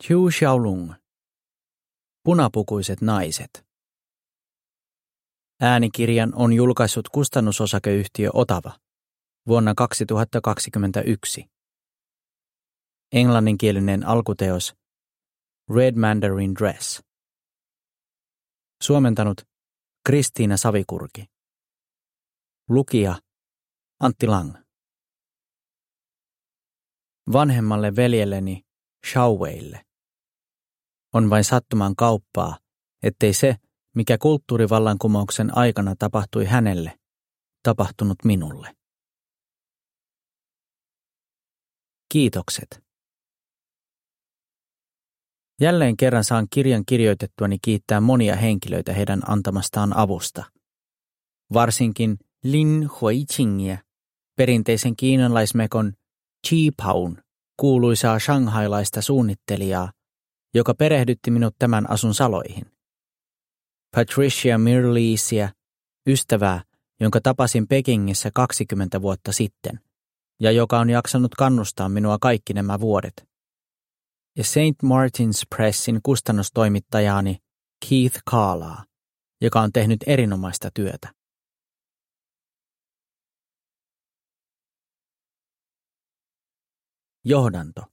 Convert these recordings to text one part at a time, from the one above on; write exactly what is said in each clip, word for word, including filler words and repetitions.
Zhu Xiaolong. Punapukuiset naiset. Äänikirjan on julkaissut kustannusosakeyhtiö Otava vuonna kaksituhattakaksikymmentäyksi. Englanninkielinen alkuteos Red Mandarin Dress. Suomentanut Kristiina Savikurki. Lukija Antti Lang. Vanhemmalle veljelleni Xiaoweille on vain sattuman kauppaa, ettei se, mikä kulttuurivallankumouksen aikana tapahtui hänelle, tapahtunut minulle. Kiitokset. Jälleen kerran saan kirjan kirjoitettuani kiittää monia henkilöitä heidän antamastaan avusta. Varsinkin Lin Huiqingia, perinteisen kiinalaismekon Qipaun, kuuluisaa shanghailaista suunnittelijaa, joka perehdytti minut tämän asun saloihin. Patricia Mirleesia, ystävää, jonka tapasin Pekingissä kaksikymmentä vuotta sitten, ja joka on jaksanut kannustaa minua kaikki nämä vuodet. Ja Saint Martin's Pressin kustannustoimittajaani Keith Carlaa, joka on tehnyt erinomaista työtä. Johdanto.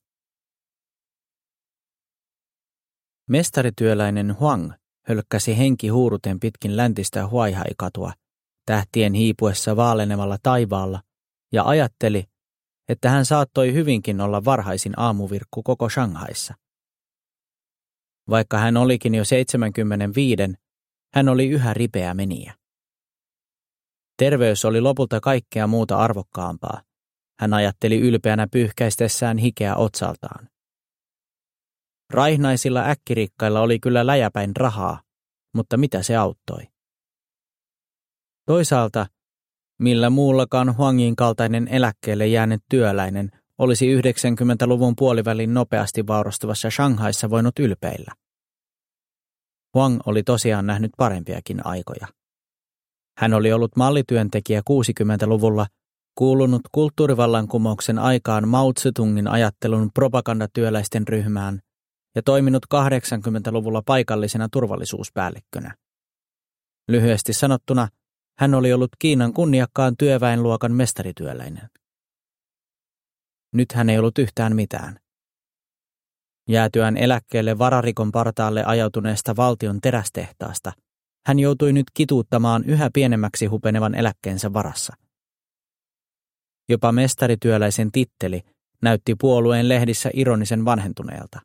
Mestarityöläinen Huang hölkkäsi henki huuruten pitkin läntistä Huaihai-katua, tähtien hiipuessa vaalenemalla taivaalla, ja ajatteli, että hän saattoi hyvinkin olla varhaisin aamuvirkku koko Shanghaissa. Vaikka hän olikin jo seitsemänkymmentäviisi, hän oli yhä ripeä menijä. Terveys oli lopulta kaikkea muuta arvokkaampaa. Hän ajatteli ylpeänä pyyhkäistessään hikeä otsaltaan. Raihnaisilla äkkirikkailla oli kyllä läjäpäin rahaa, mutta mitä se auttoi? Toisaalta, millä muullakaan Huangin kaltainen eläkkeelle jäänyt työläinen olisi yhdeksänkymmentäluvun puolivälin nopeasti vaurastuvassa Shanghaissa voinut ylpeillä? Huang oli tosiaan nähnyt parempiakin aikoja. Hän oli ollut mallityöntekijä kuusikymmentäluvulla, kuulunut kulttuurivallankumouksen aikaan Mao Zedongin ajattelun propagandatyöläisten ryhmään ja toiminut kahdeksankymmentäluvulla paikallisena turvallisuuspäällikkönä. Lyhyesti sanottuna, hän oli ollut Kiinan kunniakkaan työväenluokan mestarityöläinen. Nyt hän ei ollut yhtään mitään. Jäätyään eläkkeelle vararikon partaalle ajautuneesta valtion terästehtaasta, hän joutui nyt kituuttamaan yhä pienemmäksi hupenevan eläkkeensä varassa. Jopa mestarityöläisen titteli näytti puolueen lehdissä ironisen vanhentuneelta.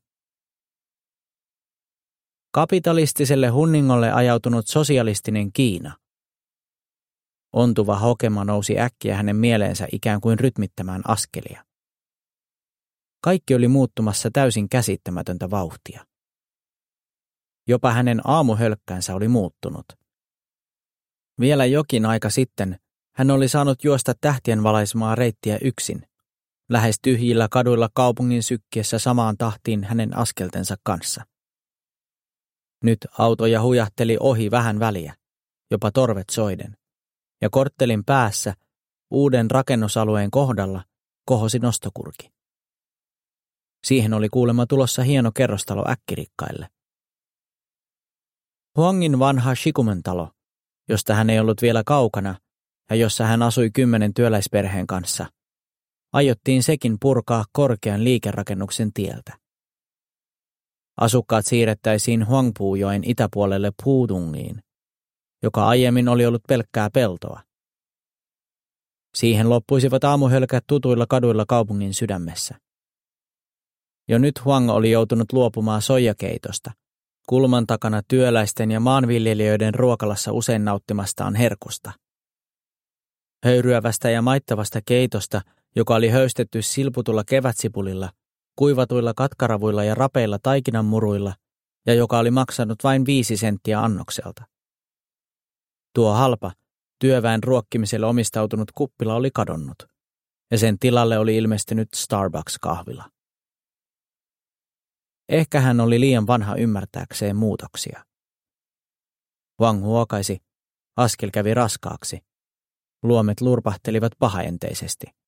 Kapitalistiselle hunningolle ajautunut sosialistinen Kiina. Ontuva hokema nousi äkkiä hänen mieleensä ikään kuin rytmittämään askelia. Kaikki oli muuttumassa täysin käsittämätöntä vauhtia. Jopa hänen aamuhölkkänsä oli muuttunut. Vielä jokin aika sitten hän oli saanut juosta tähtien valaisemaa reittiä yksin, lähes tyhjillä kaduilla kaupungin sykkiessä samaan tahtiin hänen askeltensa kanssa. Nyt autoja hujahteli ohi vähän väliä, jopa torvet soiden, ja korttelin päässä, uuden rakennusalueen kohdalla, kohosi nostokurki. Siihen oli kuulemma tulossa hieno kerrostalo äkkirikkaille. Huangin vanha Shikumen-talo, josta hän ei ollut vielä kaukana ja jossa hän asui kymmenen työläisperheen kanssa, aiottiin sekin purkaa korkean liikerakennuksen tieltä. Asukkaat siirrettäisiin Huangpuujoen itäpuolelle Pudungiin, joka aiemmin oli ollut pelkkää peltoa. Siihen loppuisivat aamuhölkät tutuilla kaduilla kaupungin sydämessä. Jo nyt Huang oli joutunut luopumaan soijakeitosta, kulman takana työläisten ja maanviljelijöiden ruokalassa usein nauttimastaan herkusta. Höyryävästä ja maittavasta keitosta, joka oli höystetty silputulla kevätsipulilla, kuivatuilla katkaravuilla ja rapeilla taikinanmuruilla, ja joka oli maksanut vain viisi senttiä annokselta. Tuo halpa, työväen ruokkimiselle omistautunut kuppila oli kadonnut, ja sen tilalle oli ilmestynyt Starbucks-kahvila. Ehkä hän oli liian vanha ymmärtääkseen muutoksia. Huang huokaisi, askel kävi raskaaksi. Luomet lurpahtelivat pahaenteisesti.